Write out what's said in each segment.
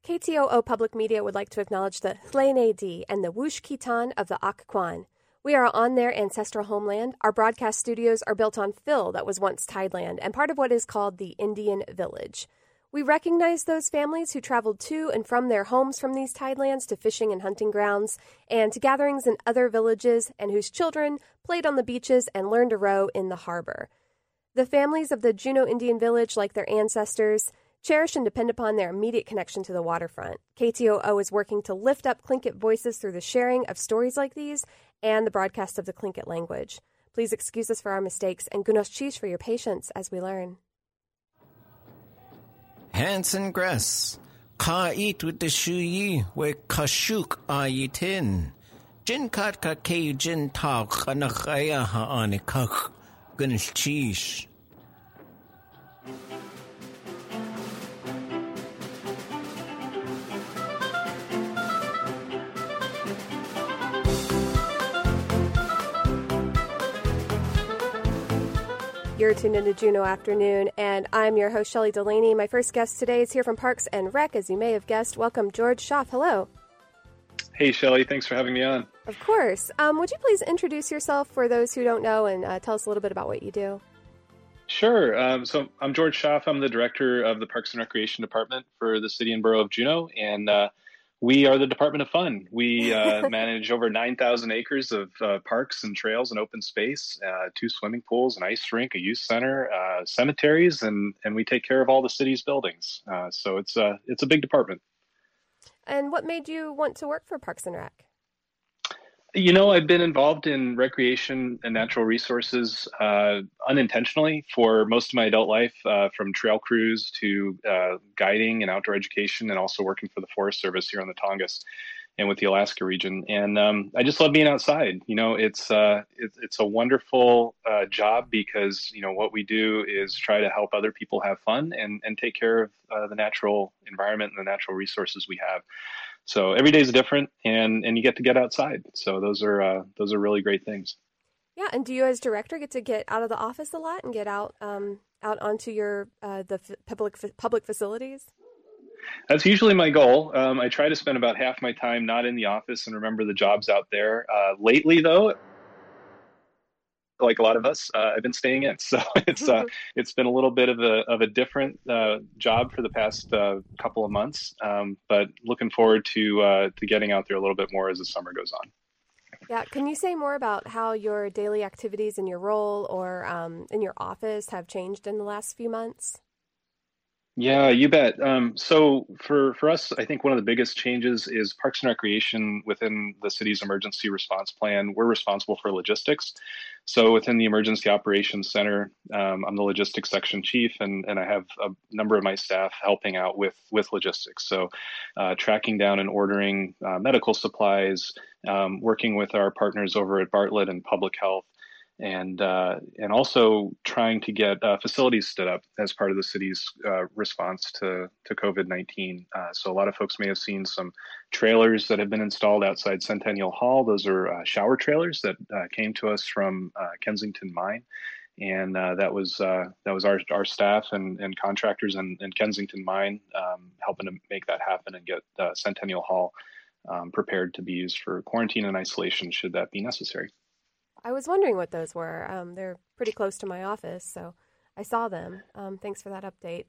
KTOO Public Media would like to acknowledge the Hlene Di and the Wush Kitan of the Occoquan. We are on their ancestral homeland. Our broadcast studios are built on fill that was once tideland and part of what is called the Indian Village. We recognize those families who traveled to and from their homes from these tidelands to fishing and hunting grounds and to gatherings in other villages and whose children played on the beaches and learned to row in the harbor. The families of the Juneau Indian Village, like their ancestors, cherish and depend upon their immediate connection to the waterfront. KTOO is working to lift up Tlingit voices through the sharing of stories like these and the broadcast of the Tlingit language. Please excuse us for our mistakes and Gunos Chish for your patience as we learn. Hanson Gress, Ka eat with the shuyi, we kashuk ayitin. Jin kat ka ke jin tak anakaya ha anikak, Gunos Chish. You're tuned into Juneau Afternoon, and I'm your host, Shelley Delaney. My first guest today is here from Parks and Rec, as you may have guessed. Welcome, George Schaaf. Hello. Hey, Shelley. Thanks for having me on. Of course. Would you please introduce yourself for those who don't know and tell us a little bit about what you do? Sure. So I'm George Schaaf. I'm the director of the Parks and Recreation Department for the City and Borough of Juneau, and we are the Department of Fun. We manage over 9,000 acres of parks and trails and open space, 2 swimming pools, an ice rink, a youth center, cemeteries, and we take care of all the city's buildings. So it's a big department. And what made you want to work for Parks and Rec? You know, I've been involved in recreation and natural resources unintentionally for most of my adult life, from trail crews to guiding and outdoor education, and also working for the Forest Service here on the Tongass and with the Alaska region. And I just love being outside. You know, it's a wonderful job because, you know, what we do is try to help other people have fun and take care of the natural environment and the natural resources we have. So every day is different, and you get to get outside. So those are really great things. Yeah, and do you as director get to get out of the office a lot and get out onto your the public facilities? That's usually my goal. I try to spend about half my time not in the office and remember the jobs out there. Lately, though, like a lot of us, I've been staying in. So it's been a little bit of a different job for the past couple of months, but looking forward to getting out there a little bit more as the summer goes on. Yeah, can you say more about how your daily activities in your role or in your office have changed in the last few months? Yeah, you bet. So for us, I think one of the biggest changes is Parks and Recreation within the city's emergency response plan. We're responsible for logistics. So within the Emergency Operations Center, I'm the logistics section chief, and I have a number of my staff helping out with logistics. So tracking down and ordering medical supplies, working with our partners over at Bartlett and Public Health, and also trying to get facilities stood up as part of the city's response to COVID-19. So a lot of folks may have seen some trailers that have been installed outside Centennial Hall. Those are shower trailers that came to us from Kensington Mine, and that was our staff and contractors and Kensington Mine helping to make that happen and get Centennial Hall prepared to be used for quarantine and isolation should that be necessary. I was wondering what those were. They're pretty close to my office, so I saw them. Thanks for that update.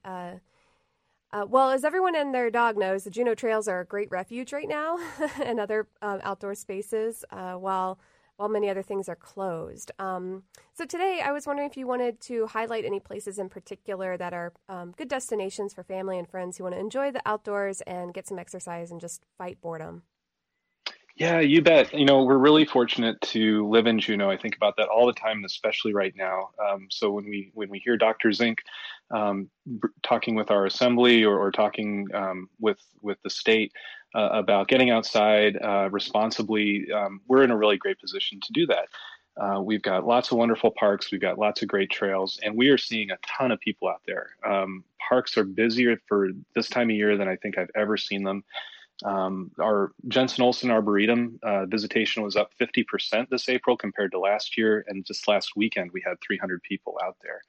Well, as everyone and their dog knows, the Juneau Trails are a great refuge right now and other outdoor spaces, while many other things are closed. So today I was wondering if you wanted to highlight any places in particular that are good destinations for family and friends who want to enjoy the outdoors and get some exercise and just fight boredom. Yeah, you bet. You know, we're really fortunate to live in Juneau. I think about that all the time, especially right now. So when we hear Doctors Inc. Talking with our assembly or talking with the state about getting outside responsibly, we're in a really great position to do that. We've got lots of wonderful parks. We've got lots of great trails, and we are seeing a ton of people out there. Parks are busier for this time of year than I think I've ever seen them. Our Jensen Olson Arboretum visitation was up 50% this April compared to last year. And just last weekend, we had 300 people out there.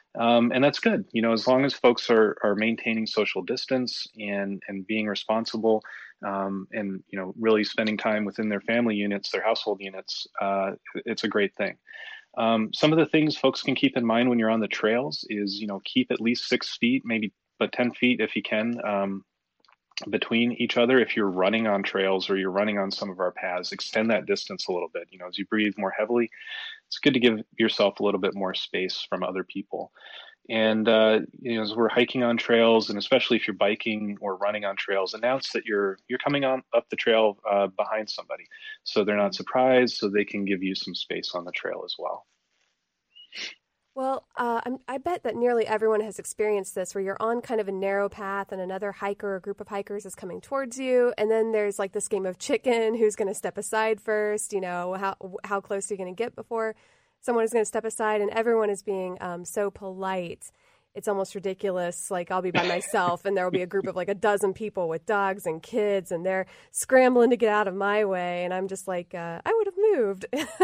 And that's good. As long as folks are maintaining social distance and being responsible, and really spending time within their family units, their household units, it's a great thing. Some of the things folks can keep in mind when you're on the trails is, keep at least 6 feet, maybe but 10 feet if you can, between each other. If you're running on trails or you're running on some of our paths, extend that distance a little bit. As you breathe more heavily, it's good to give yourself a little bit more space from other people. And, as we're hiking on trails, and especially if you're biking or running on trails, announce that you're coming on up the trail behind somebody, so they're not surprised, so they can give you some space on the trail as well. Well, I bet that nearly everyone has experienced this, where you're on kind of a narrow path and another hiker or group of hikers is coming towards you. And then there's like this game of chicken, who's going to step aside first, how close are you going to get before someone is going to step aside, and everyone is being so polite. It's almost ridiculous. Like, I'll be by myself and there will be a group of like a dozen people with dogs and kids, and they're scrambling to get out of my way. And I'm just like, I would have moved.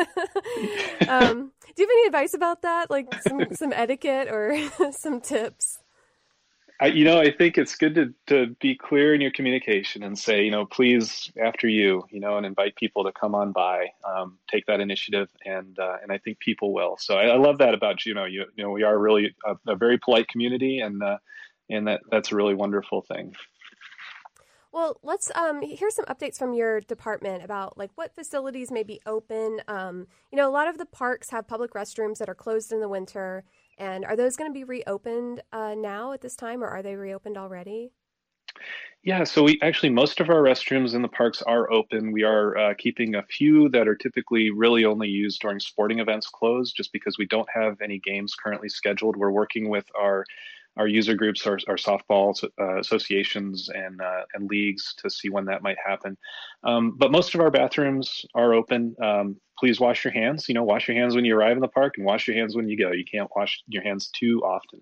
Do you have any advice about that? Like some etiquette or some tips? I think it's good to be clear in your communication and say, please, after you, and invite people to come on by, take that initiative, and I think people will. So I love that about Juneau. We are really a very polite community, and that's a really wonderful thing. Well, let's hear some updates from your department about like what facilities may be open. A lot of the parks have public restrooms that are closed in the winter. And are those going to be reopened now at this time, or are they reopened already? Yeah, so most of our restrooms in the parks are open. We are keeping a few that are typically really only used during sporting events closed, just because we don't have any games currently scheduled. We're working with our user groups, our softball associations and leagues to see when that might happen. But most of our bathrooms are open. Please wash your hands. Wash your hands when you arrive in the park, and wash your hands when you go. You can't wash your hands too often.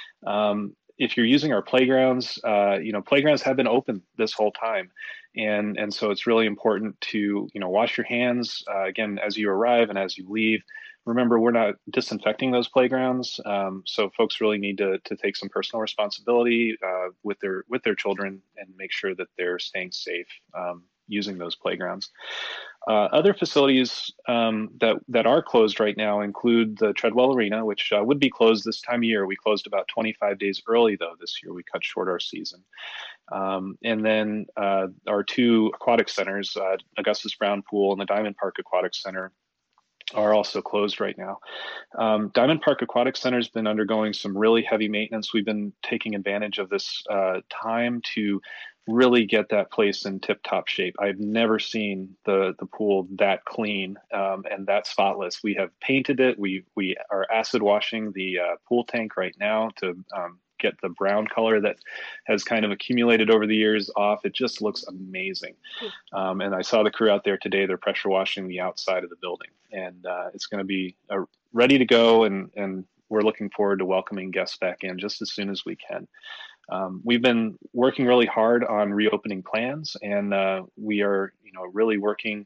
If you're using our playgrounds, playgrounds have been open this whole time. And so it's really important to, wash your hands, again, as you arrive and as you leave. Remember, we're not disinfecting those playgrounds. So folks really need to take some personal responsibility with their children and make sure that they're staying safe using those playgrounds. Other facilities that are closed right now include the Treadwell Arena, which would be closed this time of year. We closed about 25 days early, though, this year. We cut short our season. And then our 2 aquatic centers, Augustus Brown Pool and the Diamond Park Aquatic Center, are also closed right now. Diamond Park Aquatic Center has been undergoing some really heavy maintenance. We've been taking advantage of this time to really get that place in tip-top shape. I've never seen the pool that clean and that spotless. We have painted it. We are acid washing the pool tank right now to get the brown color that has kind of accumulated over the years off. It just looks amazing. And I saw the crew out there today. They're pressure washing the outside of the building, and it's going to be ready to go. And we're looking forward to welcoming guests back in just as soon as we can. We've been working really hard on reopening plans, and we are, really working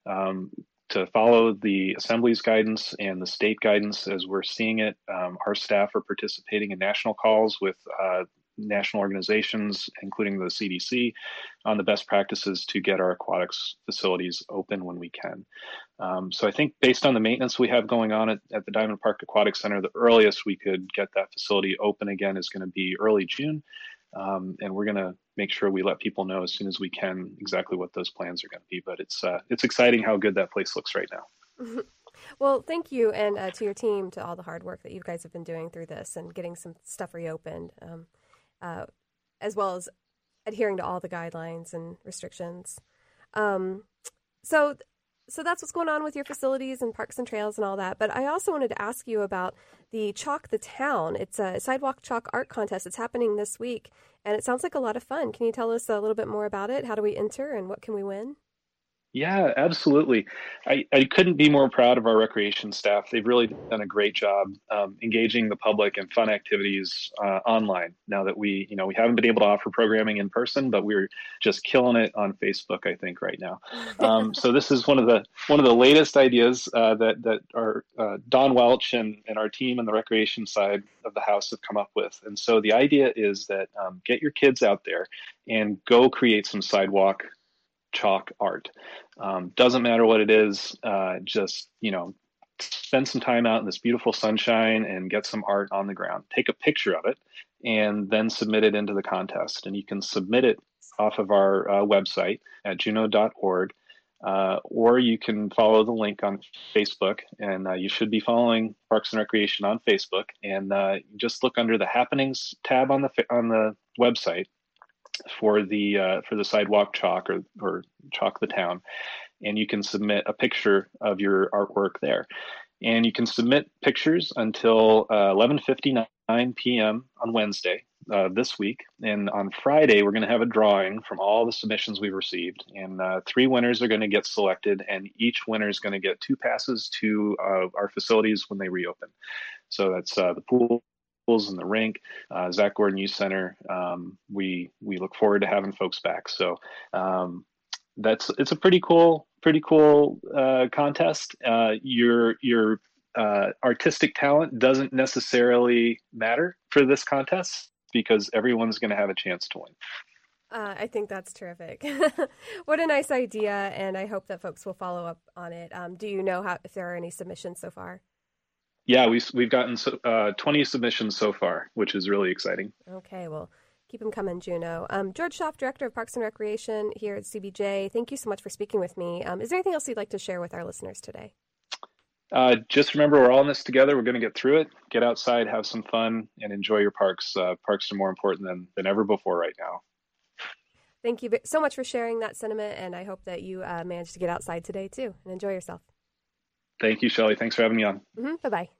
to follow the Assembly's guidance and the state guidance as we're seeing it. Our staff are participating in national calls with national organizations, including the CDC, on the best practices to get our aquatics facilities open when we can. So I think based on the maintenance we have going on at the Diamond Park Aquatic Center, the earliest we could get that facility open again is going to be early June. And we're going to make sure we let people know as soon as we can exactly what those plans are going to be. But it's exciting how good that place looks right now. Well, thank you, and to your team, to all the hard work that you guys have been doing through this and getting some stuff reopened, as well as adhering to all the guidelines and restrictions. So that's what's going on with your facilities and parks and trails and all that. But I also wanted to ask you about the Chalk the Town. It's a sidewalk chalk art contest. It's happening this week, and it sounds like a lot of fun. Can you tell us a little bit more about it? How do we enter, and what can we win? Yeah, absolutely. I couldn't be more proud of our recreation staff. They've really done a great job engaging the public in fun activities online. Now that we haven't been able to offer programming in person, but we're just killing it on Facebook, I think, right now. So this is one of the latest ideas that our Don Welch and our team on the recreation side of the house have come up with. And so the idea is that get your kids out there and go create some sidewalk chalk art. Doesn't matter what it is, just, spend some time out in this beautiful sunshine and get some art on the ground. Take a picture of it and then submit it into the contest. And you can submit it off of our website at juneau.org, or you can follow the link on Facebook. And you should be following Parks and Recreation on Facebook. And just look under the Happenings tab on the website for the sidewalk chalk or Chalk the Town, and you can submit a picture of your artwork there. And you can submit pictures until 11:59 p.m. on Wednesday this week. And on Friday, we're going to have a drawing from all the submissions we've received, and 3 winners are going to get selected, and each winner is going to get 2 passes to our facilities when they reopen. So that's the pool and the rink, Zach Gordon Youth Center. We look forward to having folks back. So it's a pretty cool contest. Your artistic talent doesn't necessarily matter for this contest because everyone's going to have a chance to win. I think that's terrific. What a nice idea, and I hope that folks will follow up on it. Do you know if there are any submissions so far? Yeah, we've gotten 20 submissions so far, which is really exciting. Okay, well, keep them coming, Juneau. George Schaaf, Director of Parks and Recreation here at CBJ, thank you so much for speaking with me. Is there anything else you'd like to share with our listeners today? Just remember, we're all in this together. We're going to get through it. Get outside, have some fun, and enjoy your parks. Parks are more important than ever before right now. Thank you so much for sharing that sentiment, and I hope that you managed to get outside today, too, and enjoy yourself. Thank you, Shelley. Thanks for having me on. Bye-bye.